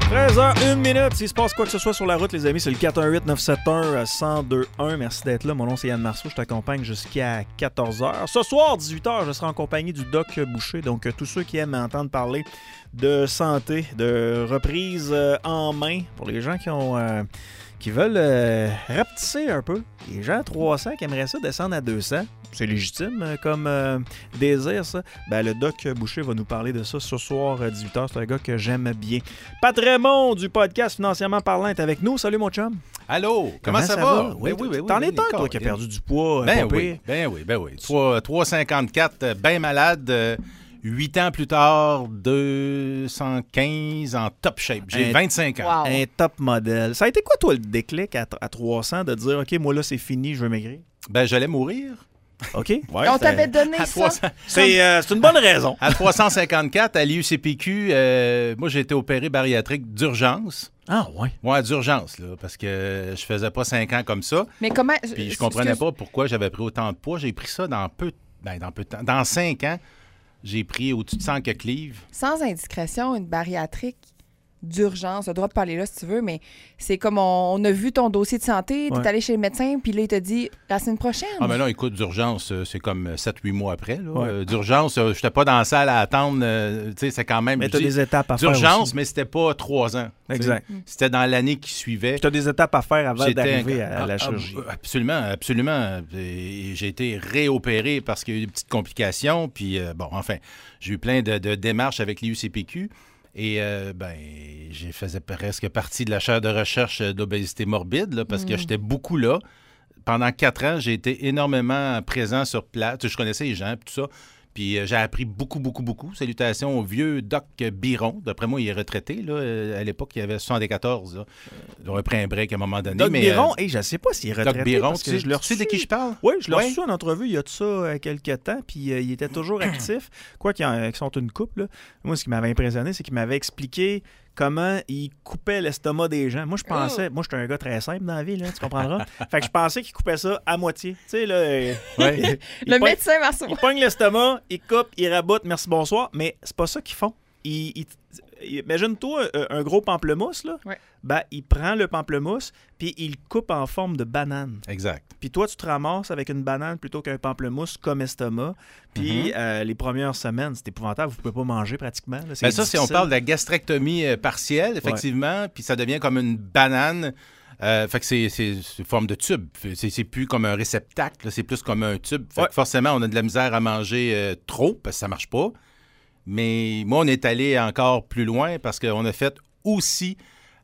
13h01. S'il se passe quoi que ce soit sur la route, les amis, c'est le 418-971-1021. Merci d'être là. Mon nom, c'est Yann Marceau. Je t'accompagne jusqu'à 14h. Ce soir, 18h, je serai en compagnie du Doc Boucher. Donc, tous ceux qui aiment entendre parler de santé, de reprise en main, pour les gens qui veulent rapetisser un peu. Les gens à 300 qui aimeraient ça descendre à 200. C'est légitime comme désir, ça. Ben, le Doc Boucher va nous parler de ça ce soir à 18h. C'est un gars que j'aime bien. Pat Raymond du podcast Financièrement Parlant est avec nous. Salut, mon chum. Allô, comment ça va? Oui, T'en es un, toi, qui a perdu du poids. Ben oui. 3,54, bien malade. 8 ans plus tard, 215 en top shape. J'ai 25 ans. Wow. Un top modèle. Ça a été quoi, toi, le déclic à 300 de dire, OK, moi, là, c'est fini, je veux maigrir? Ben, j'allais mourir. OK. Et on t'avait donné À ça. 300 C'est une bonne raison. à 354, à l'IUCPQ, moi, j'ai été opéré bariatrique d'urgence. Ah, ouais. Ouais, d'urgence, là, parce que je faisais pas 5 ans comme ça. Mais comment. Puis je comprenais pas pourquoi j'avais pris autant de poids. J'ai pris ça dans peu de temps. Dans 5 ans, j'ai pris au-dessus de 100 quelques livres. Sans indiscrétion, une bariatrique d'urgence, tu as le droit de parler là si tu veux, mais c'est comme on a vu ton dossier de santé, tu es allé chez le médecin, puis là, il t'a dit la semaine prochaine. Ah, mais là, écoute, d'urgence, c'est comme 7-8 mois après. Là. Ouais. D'urgence, je n'étais pas dans la salle à attendre. Tu sais, c'est quand même. Mais tu as des étapes à faire. D'urgence, aussi. mais c'était pas 3 ans. Exact. T'sais. C'était dans l'année qui suivait. Tu as des étapes à faire avant J'étais d'arriver à la chirurgie. Absolument. Et j'ai été réopéré parce qu'il y a eu des petites complications. Puis, j'ai eu plein de démarches avec l'IUCPQ. Et j'ai faisais presque partie de la chaire de recherche d'obésité morbide là, parce que j'étais beaucoup là. Pendant 4 ans, j'ai été énormément présent sur place. Je connaissais les gens et tout ça. Puis j'ai appris beaucoup. Salutations au vieux Doc Biron. D'après moi, il est retraité. Là. À l'époque, il avait 74. Là. Ils ont pris un break à un moment donné. Doc Biron, je ne sais pas s'il est retraité. Doc Biron, parce que tu je l'ai sais de qui je parle? Oui, je l'ai reçu en entrevue il y a de ça quelques temps, puis il était toujours actif. Quoi qu'ils sont une couple. Là. Moi, ce qui m'avait impressionné, c'est qu'il m'avait expliqué comment il coupait l'estomac des gens. Moi, je pensais... Moi, j'étais un gars très simple dans la vie, là, tu comprendras. Fait que je pensais qu'il coupait ça à moitié. Tu sais, là... Le médecin Marceau. Il pogne l'estomac, il coupe, il raboute, merci, bonsoir. Mais c'est pas ça qu'ils font. Imagine-toi un gros pamplemousse, là. Ouais. Ben, il prend le pamplemousse, puis il le coupe en forme de banane. Exact. Puis toi, tu te ramasses avec une banane plutôt qu'un pamplemousse comme estomac. Puis les premières semaines, c'est épouvantable. Vous pouvez pas manger pratiquement. Là. Ça, si on parle de la gastrectomie partielle, effectivement, puis ça devient comme une banane. Fait que c'est une forme de tube. C'est plus comme un réceptacle, là, c'est plus comme un tube. Fait que forcément, on a de la misère à manger trop parce que ça marche pas. Mais moi, on est allé encore plus loin parce qu'on a fait aussi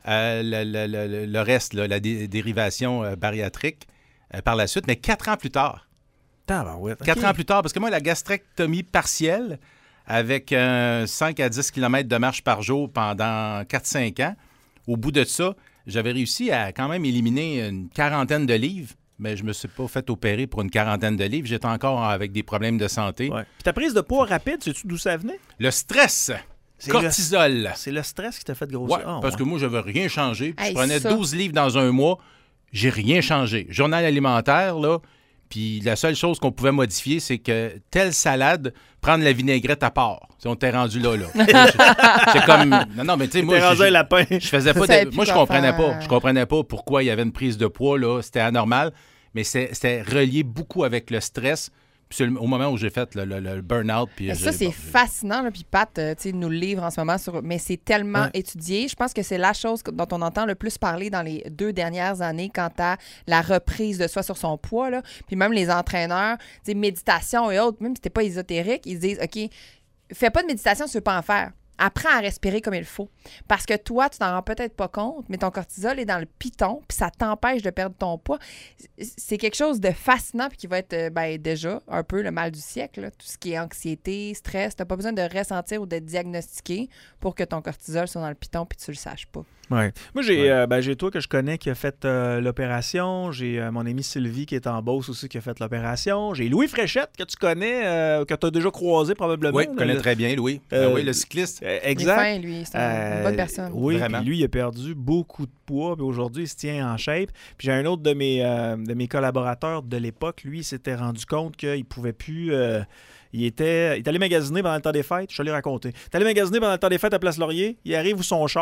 le reste, là, la dérivation bariatrique par la suite, mais 4 ans plus tard. Tabarouette, okay. 4 ans plus tard, parce que moi, la gastrectomie partielle, avec 5 à 10 km de marche par jour pendant 4-5 ans, au bout de ça, j'avais réussi à quand même éliminer une 40aine de livres. Mais je me suis pas fait opérer pour une 40aine de livres. J'étais encore avec des problèmes de santé. Ouais. Puis ta prise de poids rapide, sais-tu d'où ça venait? Le stress. Cortisol. C'est le stress qui t'a fait grossir? Ouais, parce que moi, je n'avais rien changé. Puis Hey, je prenais ça. 12 livres dans un mois. J'ai rien changé. Journal alimentaire, là. Puis la seule chose qu'on pouvait modifier, c'est que telle salade, prendre la vinaigrette à part. Si on t'est rendu là. C'est comme... Non, mais tu sais, moi... T'es rendu un lapin. Je faisais pas... Moi, je comprenais pas. Je comprenais pas pourquoi il y avait une prise de poids, là. C'était anormal. Mais c'était relié beaucoup avec le stress. Puis au moment où j'ai fait le burn-out. Puis Ça, c'est fascinant. Là, puis Pat nous le livre en ce moment. Mais c'est tellement étudié. Je pense que c'est la chose dont on entend le plus parler dans les 2 dernières années quant à la reprise de soi sur son poids. Là. Puis même les entraîneurs, méditation et autres, même si t'es pas ésotérique, ils disent, OK, fais pas de méditation si tu veux pas en faire. Apprends à respirer comme il faut. Parce que toi, tu t'en rends peut-être pas compte, mais ton cortisol est dans le piton, puis ça t'empêche de perdre ton poids. C'est quelque chose de fascinant, puis qui va être déjà un peu le mal du siècle. Là. Tout ce qui est anxiété, stress, t'as pas besoin de ressentir ou d'être diagnostiqué pour que ton cortisol soit dans le piton, puis tu le saches pas. Ouais. Moi, j'ai toi que je connais qui a fait l'opération. J'ai mon ami Sylvie qui est en Beauce aussi qui a fait l'opération. J'ai Louis Fréchette que tu connais, que tu as déjà croisé probablement. Oui, je connais très bien Louis. Oui, le cycliste. Exact. Il est fin, lui. C'est une bonne personne. Oui, vraiment. Puis lui, il a perdu beaucoup de poids. Puis aujourd'hui, il se tient en shape. Puis j'ai un autre de mes collaborateurs de l'époque. Lui, il s'était rendu compte qu'il ne pouvait plus... Il est allé magasiner pendant le temps des fêtes. Je te l'ai raconté. Il est allé magasiner pendant le temps des fêtes à Place Laurier. Il arrive où son char.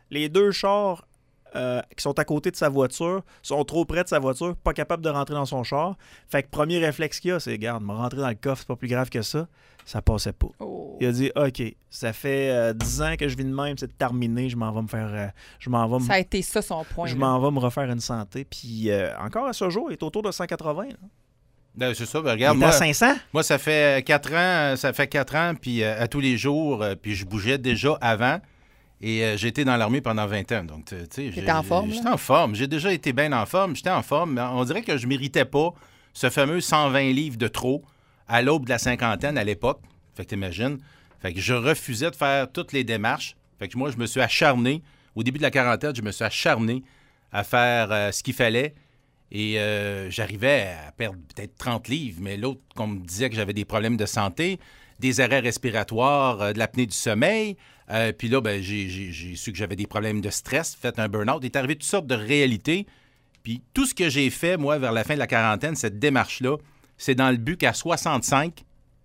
Les 2 chars qui sont à côté de sa voiture sont trop près de sa voiture, pas capables de rentrer dans son char. Fait que premier réflexe qu'il a, c'est, regarde, me rentrer dans le coffre, c'est pas plus grave que ça. Ça passait pas. Oh. Il a dit, OK, ça fait 10 ans que je vis de même, c'est terminé, je m'en vais me faire... Ça a été ça son point. Je m'en vais me refaire une santé. Puis encore à ce jour, il est autour de 180. Ben, c'est ça, ben, regarde, il est à 500? Moi, ça fait 4 ans, puis à tous les jours, puis je bougeais déjà avant. Et j'ai été dans l'armée pendant 20 ans. Donc, tu sais, j'étais en forme. J'étais en forme. J'ai déjà été bien en forme. J'étais en forme. Mais on dirait que je ne méritais pas ce fameux 120 livres de trop à l'aube de la cinquantaine à l'époque. Fait que t'imagines. Fait que je refusais de faire toutes les démarches. Fait que moi, je me suis acharné. Au début de la quarantaine, je me suis acharné à faire ce qu'il fallait. Et j'arrivais à perdre peut-être 30 livres. Mais l'autre, qu'on me disait que j'avais des problèmes de santé, des arrêts respiratoires, de l'apnée du sommeil. Puis là, ben, j'ai su que j'avais des problèmes de stress, fait un burn-out. Il est arrivé toutes sortes de réalités. Puis tout ce que j'ai fait, moi, vers la fin de la quarantaine, cette démarche-là, c'est dans le but qu'à 65,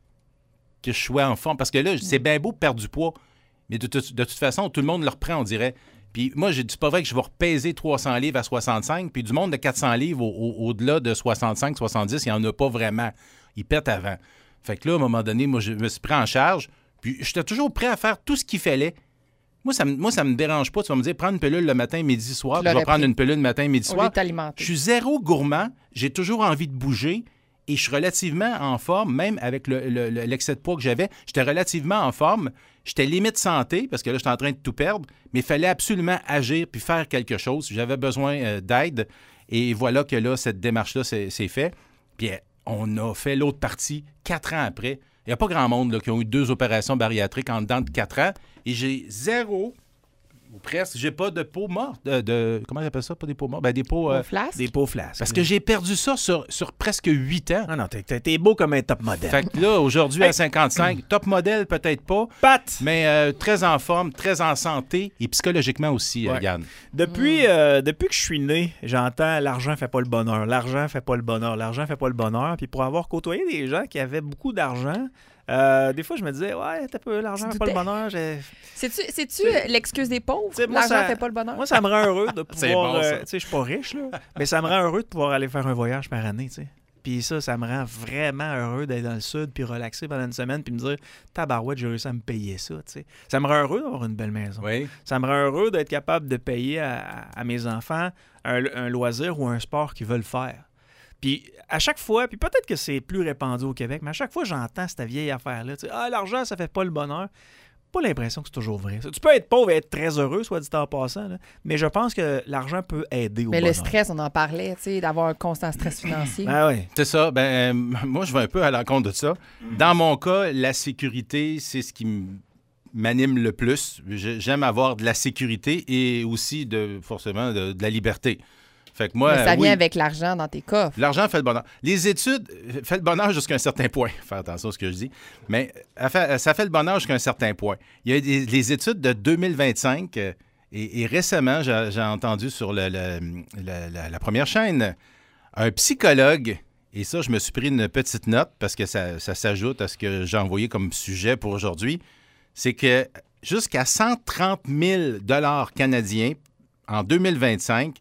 que je sois en forme. Parce que là, c'est bien beau de perdre du poids, mais de toute façon, tout le monde le reprend, on dirait. Puis moi, j'ai dit, c'est pas vrai que je vais repaiser 300 livres à 65, puis du monde de 400 livres au-delà de 65, 70, il n'y en a pas vraiment. Ils pètent avant. Fait que là, à un moment donné, moi, je me suis pris en charge. Puis j'étais toujours prêt à faire tout ce qu'il fallait. Moi, ça me dérange pas. Tu vas me dire, prendre une pilule le matin, midi, soir. Je vais prendre une pilule le matin, midi, soir. Je suis zéro gourmand. J'ai toujours envie de bouger. Et je suis relativement en forme, même avec l'excès de poids que j'avais. J'étais relativement en forme. J'étais limite santé, parce que là, j'étais en train de tout perdre. Mais il fallait absolument agir puis faire quelque chose. J'avais besoin d'aide. Et voilà que là, cette démarche-là, c'est fait. Puis on a fait l'autre partie 4 ans après. Il n'y a pas grand monde là, qui ont eu 2 opérations bariatriques en dedans de 4 ans. Et j'ai zéro, ou presque, j'ai pas de peau morte. Comment on appelle ça? Pas des peaux mortes? Ben, des peaux... flasques? Des peaux flasques. Parce que j'ai perdu ça sur presque 8 ans. Ah non, t'es beau comme un top modèle. Fait que là, aujourd'hui, à 55, top modèle, peut-être pas. Pat! Mais très en forme, très en santé et psychologiquement aussi, Yann. Depuis que je suis né, j'entends « l'argent fait pas le bonheur, l'argent fait pas le bonheur, l'argent fait pas le bonheur ». Puis pour avoir côtoyé des gens qui avaient beaucoup d'argent, des fois, je me disais, ouais, t'as peu, l'argent fait pas le bonheur. C'est-tu l'excuse des pauvres? L'argent fait pas le bonheur? Moi, ça me rend heureux de pouvoir... bon, tu sais, je suis pas riche, là, mais ça me rend heureux de pouvoir aller faire un voyage par année, tu sais. Puis ça me rend vraiment heureux d'être dans le sud, puis relaxer pendant une semaine, puis me dire, tabarouette, j'ai réussi à me payer ça, tu sais. Ça me rend heureux d'avoir une belle maison. Oui. Ça me rend heureux d'être capable de payer à mes enfants un loisir ou un sport qu'ils veulent faire. Puis à chaque fois, puis peut-être que c'est plus répandu au Québec, mais à chaque fois, j'entends cette vieille affaire-là. Tu sais, l'argent, ça fait pas le bonheur. Pas l'impression que c'est toujours vrai. Tu peux être pauvre et être très heureux, soit dit en passant, là, mais je pense que l'argent peut aider au bonheur. Mais le stress, on en parlait, tu sais, d'avoir un constant stress financier. Ah oui. C'est ça. Moi, je vais un peu à l'encontre de ça. Dans mon cas, la sécurité, c'est ce qui m'anime le plus. J'aime avoir de la sécurité et aussi forcément de la liberté. Fait que moi, mais ça vient avec l'argent dans tes coffres. L'argent fait le bonheur. Les études fait le bonheur jusqu'à un certain point. Faire attention à ce que je dis. Mais ça fait le bonheur jusqu'à un certain point. Il y a les études de 2025 et récemment, j'ai entendu sur la première chaîne un psychologue, et ça, je me suis pris une petite note parce que ça s'ajoute à ce que j'ai envoyé comme sujet pour aujourd'hui, c'est que jusqu'à 130 000 $ canadiens en 2025,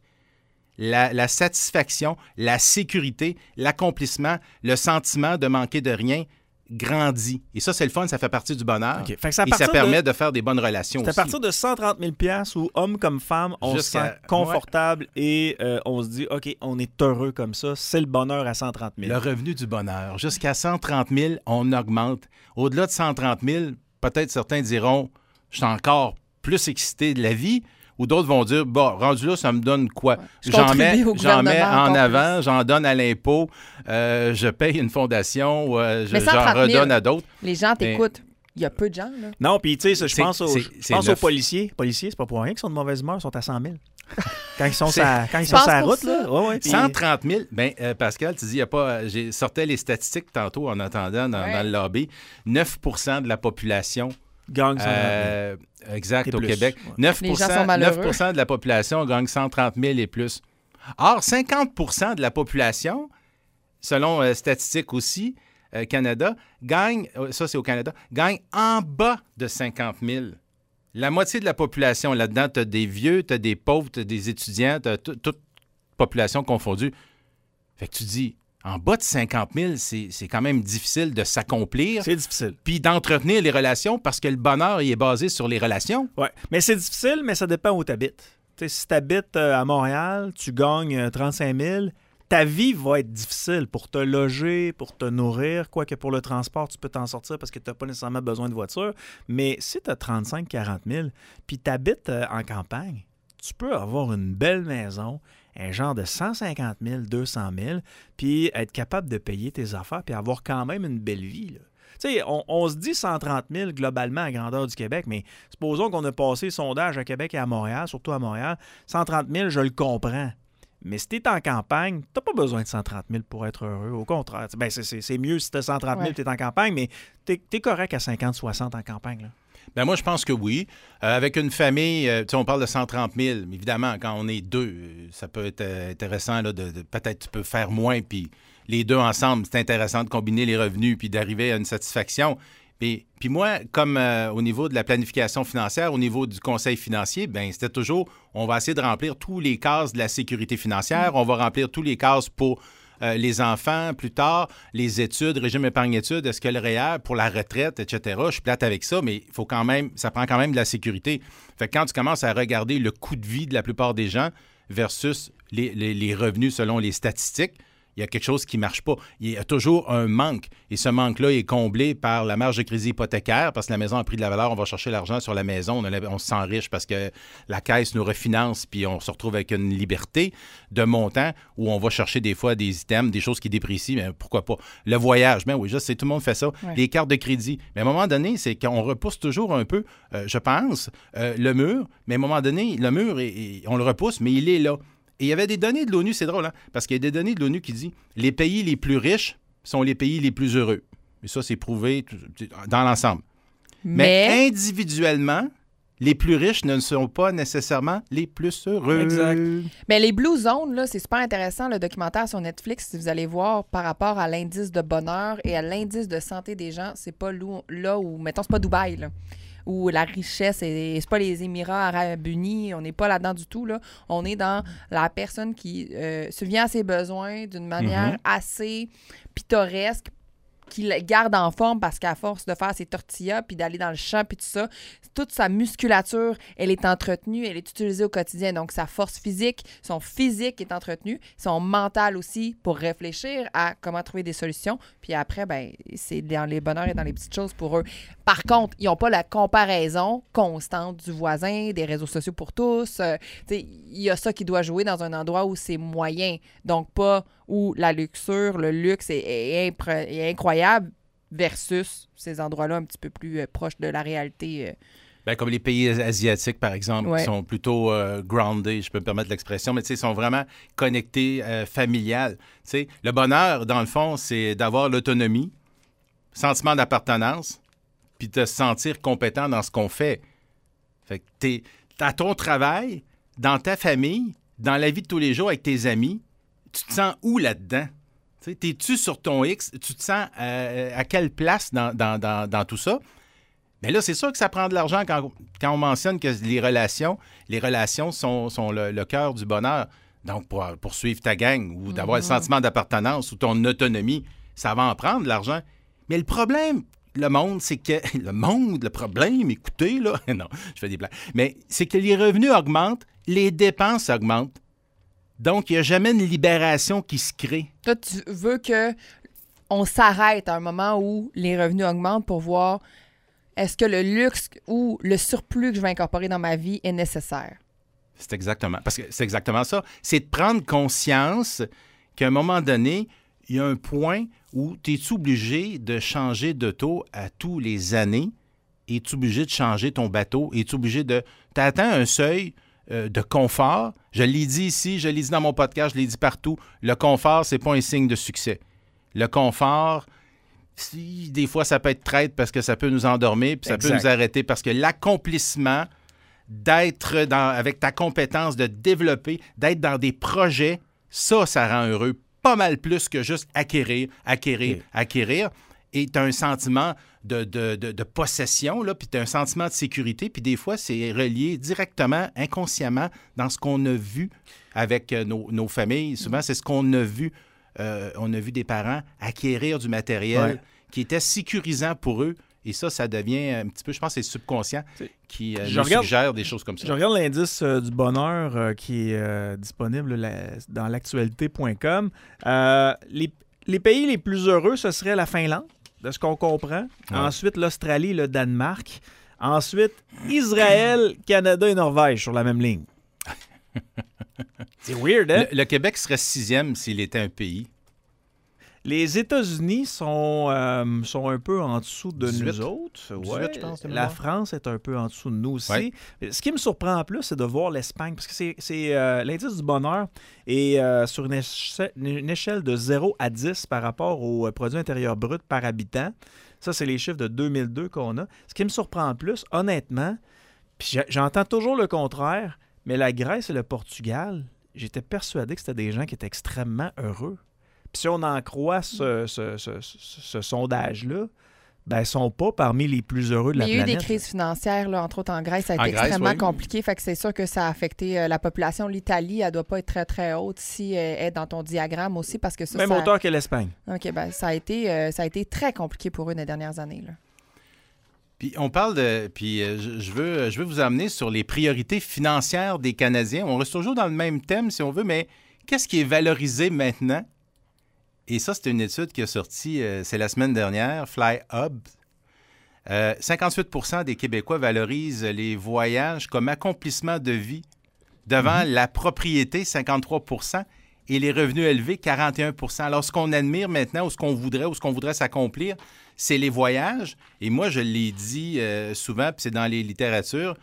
la satisfaction, la sécurité, l'accomplissement, le sentiment de manquer de rien grandit. Et ça, c'est le fun, ça fait partie du bonheur. Okay. Et ça permet de faire des bonnes relations aussi. C'est à partir de 130 000 $ où, homme comme femme, on se sent confortable et on se dit, OK, on est heureux comme ça. C'est le bonheur à 130 000. Le revenu du bonheur. Jusqu'à 130 000, on augmente. Au-delà de 130 000, peut-être certains diront, je suis encore plus excité de la vie. Ou d'autres vont dire, bon, rendu là, ça me donne quoi? J'en mets en avant, j'en donne à l'impôt, je paye une fondation, j'en redonne à d'autres. Les gens t'écoutent. Il y a peu de gens, là. Non, puis tu sais, je pense aux policiers. Les policiers, c'est pas pour rien qu'ils sont de mauvaise humeur, ils sont à 100 000. Quand ils sont sur la route, là. Ouais, 130 000. Bien, Pascal, tu dis, il n'y a pas. J'ai sorti les statistiques tantôt en attendant dans le lobby. 9 % de la population gagne 130 000. Exact, au Québec. Ouais. 9 de la population gagne 130 000 et plus. Or, 50 % de la population, selon Statistique aussi, Canada, gagne, ça c'est au Canada, gagne en bas de 50 000. La moitié de la population là-dedans, tu as des vieux, tu as des pauvres, tu as des étudiants, tu as toute population confondue. Fait que tu dis, en bas de 50 000, c'est quand même difficile de s'accomplir. C'est difficile. Puis d'entretenir les relations parce que le bonheur, il est basé sur les relations. Oui, mais c'est difficile, mais ça dépend où tu habites. Si tu habites à Montréal, tu gagnes 35 000, ta vie va être difficile pour te loger, pour te nourrir. Quoique pour le transport, tu peux t'en sortir parce que tu n'as pas nécessairement besoin de voiture. Mais si tu as 35-40 000, puis tu habites en campagne, tu peux avoir une belle maison, un genre de 150 000, 200 000, puis être capable de payer tes affaires, puis avoir quand même une belle vie, là. Tu sais, on se dit 130 000 globalement à grandeur du Québec, mais supposons qu'on a passé le sondage à Québec et à Montréal, surtout à Montréal. 130 000, je le comprends. Mais si tu es en campagne, tu n'as pas besoin de 130 000 pour être heureux. Au contraire, ben c'est mieux si tu as 130 000 et tu es en campagne, mais tu es correct à 50-60 en campagne, là. Ben moi, je pense que oui. Avec une famille, on parle de 130 000, mais évidemment, quand on est deux, ça peut être intéressant là, peut-être tu peux faire moins, puis les deux ensemble, c'est intéressant de combiner les revenus puis d'arriver à une satisfaction. Puis moi, comme au niveau de la planification financière, au niveau du conseil financier, ben c'était toujours, on va essayer de remplir tous les cases de la sécurité financière, on va remplir tous les cases pour les enfants, plus tard, les études, régime épargne-études, est-ce que le REER pour la retraite, etc. Je suis plate avec ça, mais il faut quand même, ça prend quand même de la sécurité. Fait que quand tu commences à regarder le coût de vie de la plupart des gens versus les revenus selon les statistiques, il y a quelque chose qui ne marche pas. Il y a toujours un manque. Et ce manque-là est comblé par la marge de crédit hypothécaire parce que la maison a pris de la valeur. On va chercher l'argent sur la maison. On se sent riche parce que la caisse nous refinance puis on se retrouve avec une liberté de montant où on va chercher des fois des items, des choses qui déprécient. Mais pourquoi pas? Le voyage, bien oui, je sais, tout le monde fait ça. Ouais. Les cartes de crédit. Mais à un moment donné, c'est qu'on repousse toujours un peu, je pense, le mur. Mais à un moment donné, le mur, on le repousse, mais il est là. Et il y avait des données de l'ONU, c'est drôle, hein? Parce qu'il y a des données de l'ONU qui disent les pays les plus riches sont les pays les plus heureux. Et ça, c'est prouvé dans l'ensemble. Mais individuellement, les plus riches ne sont pas nécessairement les plus heureux. Exact. Mais les Blue Zones, là, c'est super intéressant, le documentaire sur Netflix, si vous allez voir par rapport à l'indice de bonheur et à l'indice de santé des gens, c'est pas là où, mettons, c'est pas Dubaï, là, où la richesse, c'est pas les Émirats arabes unis, on n'est pas là-dedans du tout, là. On est dans la personne qui subvient à ses besoins d'une manière assez pittoresque, qui le garde en forme parce qu'à force de faire ses tortillas puis d'aller dans le champ puis tout ça, toute sa musculature, elle est entretenue, elle est utilisée au quotidien. Donc, sa force physique, son physique est entretenu, son mental aussi pour réfléchir à comment trouver des solutions. Puis après, ben c'est dans les bonheurs et dans les petites choses pour eux. Par contre, ils n'ont pas la comparaison constante du voisin, des réseaux sociaux pour tous. Il y a ça qui doit jouer dans un endroit où c'est moyen. Donc, pas où la luxure, le luxe est incroyable versus ces endroits-là un petit peu plus proches de la réalité. Bien, comme les pays asiatiques, par exemple, qui sont plutôt grounded, je peux me permettre l'expression, mais sont vraiment connectés, familial. Le bonheur, dans le fond, c'est d'avoir l'autonomie, sentiment d'appartenance, puis de se sentir compétent dans ce qu'on fait. Fait que t'es à ton travail, dans ta famille, dans la vie de tous les jours avec tes amis, tu te sens où là-dedans? T'es-tu sur ton X? Tu te sens à quelle place dans tout ça? Mais là, c'est sûr que ça prend de l'argent quand on mentionne que les relations sont le cœur du bonheur. Donc, pour suivre ta gang ou d'avoir le sentiment d'appartenance ou ton autonomie, ça va en prendre de l'argent. Mais le problème, c'est que... Le problème, écoutez, là... Non, je fais des blagues. Mais c'est que les revenus augmentent, les dépenses augmentent. Donc, il n'y a jamais une libération qui se crée. Toi, tu veux qu'on s'arrête à un moment où les revenus augmentent pour voir est-ce que le luxe ou le surplus que je vais incorporer dans ma vie est nécessaire? C'est exactement. Parce que c'est exactement ça. C'est de prendre conscience qu'à un moment donné, il y a un point où tu es obligé de changer d'auto à tous les années. Es-tu obligé de changer ton bateau? Es-tu obligé de... Tu atteins un seuil de confort. Je l'ai dit ici, je l'ai dit dans mon podcast, je l'ai dit partout. Le confort, c'est pas un signe de succès. Le confort, des fois, ça peut être traître parce que ça peut nous endormir puis ça peut nous arrêter parce que l'accomplissement d'être avec ta compétence, de développer, d'être dans des projets, ça rend heureux pas mal plus que juste acquérir. et tu as un sentiment de possession, là, puis tu as un sentiment de sécurité, puis des fois, c'est relié directement, inconsciemment, dans ce qu'on a vu avec nos familles. Souvent, c'est ce qu'on a vu. On a vu des parents acquérir du matériel qui était sécurisant pour eux. Et ça devient un petit peu, je pense, c'est subconscient qui nous suggère des choses comme ça. Je regarde l'indice du bonheur qui est disponible dans l'actualité.com. Les pays les plus heureux, ce serait la Finlande, de ce qu'on comprend. Ouais. Ensuite, l'Australie, le Danemark. Ensuite, Israël, Canada et Norvège sur la même ligne. C'est weird, hein? Le Québec serait 6e s'il était un pays. Les États-Unis sont un peu en dessous de 18, nous autres. 18, ouais. Je pense. La France est un peu en dessous de nous aussi. Ouais. Ce qui me surprend en plus, c'est de voir l'Espagne, parce que c'est l'indice du bonheur est sur une échelle de 0 à 10 par rapport au produit intérieur brut par habitant. Ça, c'est les chiffres de 2002 qu'on a. Ce qui me surprend en plus, honnêtement, puis j'entends toujours le contraire, mais la Grèce et le Portugal, j'étais persuadé que c'était des gens qui étaient extrêmement heureux. Puis si on en croit ce sondage-là, ben, ils ne sont pas parmi les plus heureux de la planète. Il y a eu des crises financières, là, entre autres en Grèce. Ça a été extrêmement compliqué. Fait que c'est sûr que ça a affecté la population. L'Italie, elle ne doit pas être très, très haute si elle est dans ton diagramme aussi. Parce que même hauteur que l'Espagne. OK, ben, ça a été très compliqué pour eux les dernières années, là. Puis on parle de... Puis je veux vous amener sur les priorités financières des Canadiens. On reste toujours dans le même thème, si on veut, mais qu'est-ce qui est valorisé maintenant? Et ça, c'est une étude qui est sortie, c'est la semaine dernière, FlyHub. 58% des Québécois valorisent les voyages comme accomplissement de vie devant la propriété, 53%, et les revenus élevés, 41%. Alors, ce qu'on admire maintenant, ou ce qu'on voudrait s'accomplir, c'est les voyages. Et moi, je l'ai dit souvent, puis c'est dans les littératures,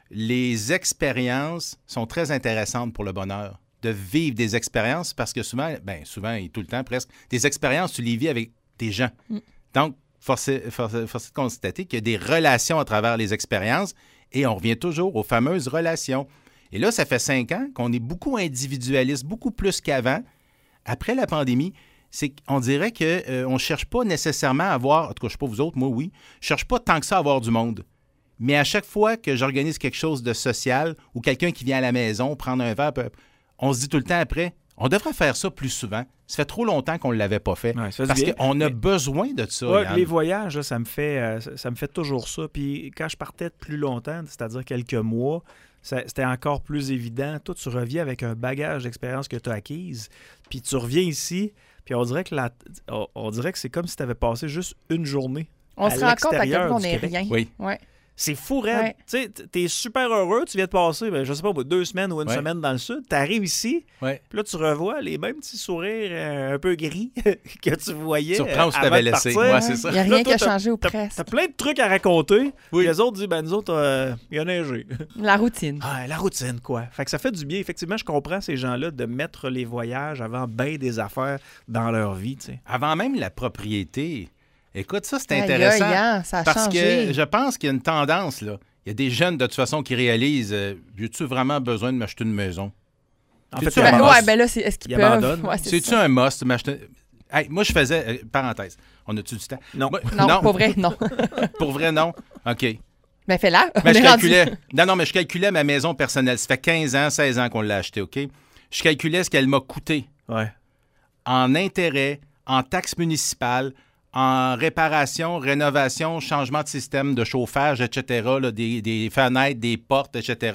les expériences sont très intéressantes pour le bonheur. De vivre des expériences, parce que souvent et tout le temps presque, des expériences, tu les vis avec des gens. Donc, force est de constater qu'il y a des relations à travers les expériences et on revient toujours aux fameuses relations. Et là, ça fait 5 ans qu'on est beaucoup individualiste, beaucoup plus qu'avant. Après la pandémie, c'est qu'on dirait qu'on ne cherche pas nécessairement à avoir, en tout cas, je ne sais pas vous autres, moi oui, je ne cherche pas tant que ça à avoir du monde. Mais à chaque fois que j'organise quelque chose de social ou quelqu'un qui vient à la maison prendre un verre, on se dit tout le temps après, on devrait faire ça plus souvent. Ça fait trop longtemps qu'on ne l'avait pas fait. Ouais, parce qu'on a besoin de ça. Ouais, les voyages, là, ça me fait toujours ça. Puis quand je partais plus longtemps, c'est-à-dire quelques mois, c'était encore plus évident. Toi, tu reviens avec un bagage d'expérience que tu as acquise. Puis tu reviens ici, puis on dirait que c'est comme si tu avais passé juste une journée. On se rend compte à quel point on n'est rien. Oui. Ouais. C'est fou, raide. Ouais. Tu sais, t'es super heureux, tu viens de passer, je sais pas, 2 semaines ou une semaine dans le sud. T'arrives ici, puis là, tu revois les mêmes petits sourires un peu gris que tu voyais. Tu reprends où tu t'avais laissé. Ouais, c'est ça. Il n'y a rien qui a changé ou presque. T'as plein de trucs à raconter. Oui. Les autres disent, nous autres, il y a neigé. La routine. Ah, la routine, quoi. Fait que ça fait du bien. Effectivement, je comprends ces gens-là de mettre les voyages avant bien des affaires dans leur vie, tu sais. Avant même la propriété. Écoute, ça, c'est intéressant. Ça a parce changé. Que je pense qu'il y a une tendance, là. Il y a des jeunes, de toute façon, qui réalisent j'ai-tu vraiment besoin de m'acheter une maison? En fait, là, est-ce qu'ils peuvent? Ouais, c'est-tu un must? Hey, moi, je faisais... parenthèse. On a-tu du temps? Non. Non, pour vrai, non. Pour vrai, non? OK. Mais fais-la. Mais je calculais... Non, mais je calculais ma maison personnelle. Ça fait 15 ans, 16 ans qu'on l'a achetée, OK? Je calculais ce qu'elle m'a coûté. Ouais. En intérêt, en taxes municipales, en réparation, rénovation, changement de système de chauffage, etc., là, des fenêtres, des portes, etc.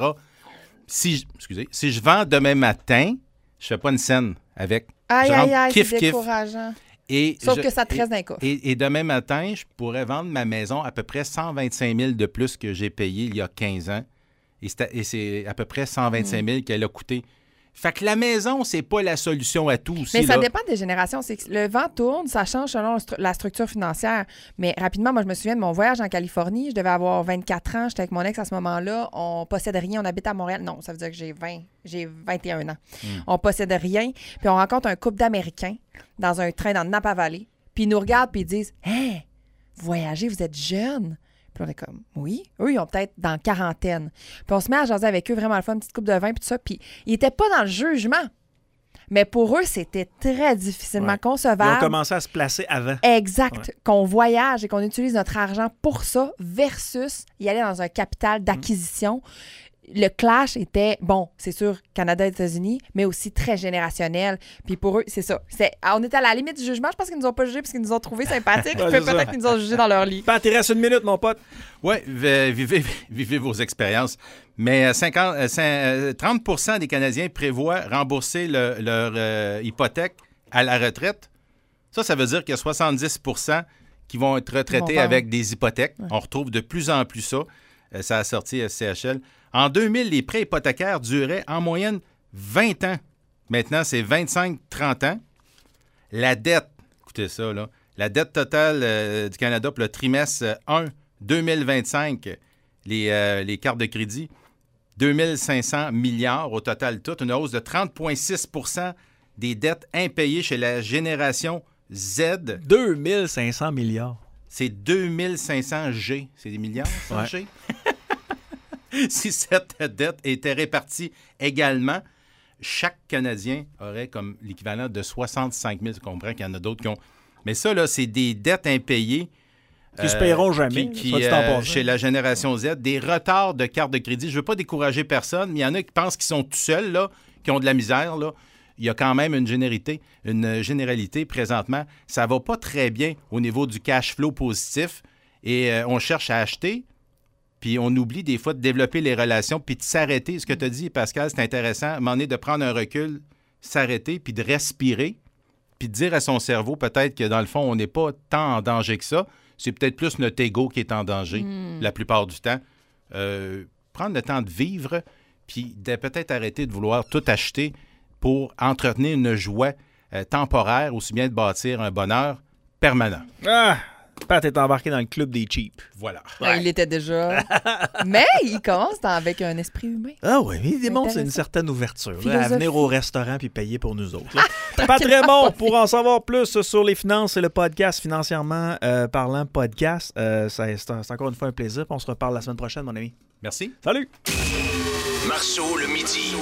Si je vends demain matin, je fais pas une scène avec. Aïe, c'est décourageant. Sauf que ça te reste d'un coffre. Et demain matin, je pourrais vendre ma maison à peu près 125 000 de plus que j'ai payé il y a 15 ans. Et c'est à peu près 125 000 qu'elle a coûté. Fait que la maison, c'est pas la solution à tout aussi. Mais ça dépend des générations. C'est que le vent tourne, ça change selon la structure financière. Mais rapidement, moi, je me souviens de mon voyage en Californie. Je devais avoir 24 ans. J'étais avec mon ex à ce moment-là. On possède rien. On habite à Montréal. Non, ça veut dire que j'ai 21 ans. On possède rien. Puis on rencontre un couple d'Américains dans un train dans Napa Valley. Puis ils nous regardent puis ils disent « Hey, voyagez, vous êtes jeunes. » Puis on est comme, oui. Eux, ils ont peut-être dans la quarantaine. Puis on se met à jaser avec eux, vraiment le fun, une petite coupe de vin, puis tout ça. Puis ils n'étaient pas dans le jugement. Mais pour eux, c'était très difficilement Ils concevable. ont commencé à se placer avant. Exact. Ouais. Qu'on voyage et qu'on utilise notre argent pour ça versus y aller dans un capital d'acquisition. Le clash était, bon, c'est sûr, Canada et États-Unis, mais aussi très générationnel. Puis pour eux, c'est ça. On était à la limite du jugement. Je pense qu'ils nous ont pas jugés parce qu'ils nous ont trouvés sympathiques. Ouais, Puis c'est ça. peut-être qu'ils nous ont jugés dans leur lit. Pat, il reste une minute, mon pote. Oui, vivez vos expériences. Mais 30% des Canadiens prévoient rembourser leur hypothèque à la retraite. Ça veut dire qu'il y a 70% qui vont être retraités avec des hypothèques. Ouais. On retrouve de plus en plus ça. Ça a sorti CHL. En 2000, les prêts hypothécaires duraient en moyenne 20 ans. Maintenant, c'est 25-30 ans. La dette, écoutez ça, là, la dette totale du Canada pour le trimestre 1 2025, les cartes de crédit, 2500 milliards au total tout, une hausse de 30,6% des dettes impayées chez la génération Z. 2500 milliards. C'est 2500 G. C'est des milliards, ça, ouais. G? Si cette dette était répartie également, chaque Canadien aurait comme l'équivalent de 65 000. Tu comprends qu'il y en a d'autres qui ont... Mais ça, là, c'est des dettes impayées. Qui se paieront jamais. Chez la génération Z, des retards de carte de crédit. Je ne veux pas décourager personne, mais il y en a qui pensent qu'ils sont tout seuls, là, qui ont de la misère, là. Il y a quand même une généralité présentement. Ça ne va pas très bien au niveau du cash flow positif et on cherche à acheter, puis on oublie des fois de développer les relations puis de s'arrêter. Ce que tu as dit, Pascal, c'est intéressant. À un moment donné, de prendre un recul, s'arrêter puis de respirer, puis de dire à son cerveau peut-être que dans le fond, on n'est pas tant en danger que ça. C'est peut-être plus notre ego qui est en danger la plupart du temps. Prendre le temps de vivre puis de peut-être arrêter de vouloir tout acheter pour entretenir une joie temporaire, aussi bien de bâtir un bonheur permanent. Ah! Pat est embarqué dans le club des cheap. Voilà. Ouais. Il l'était déjà. Mais il commence avec un esprit humain. Ah oui, il démontre une certaine ouverture là, à venir au restaurant puis payer pour nous autres. Pat Raymond, pour en savoir plus sur les finances et le podcast Financièrement parlant podcast, c'est encore une fois un plaisir. On se reparle la semaine prochaine, mon ami. Merci. Salut! Marceau le midi.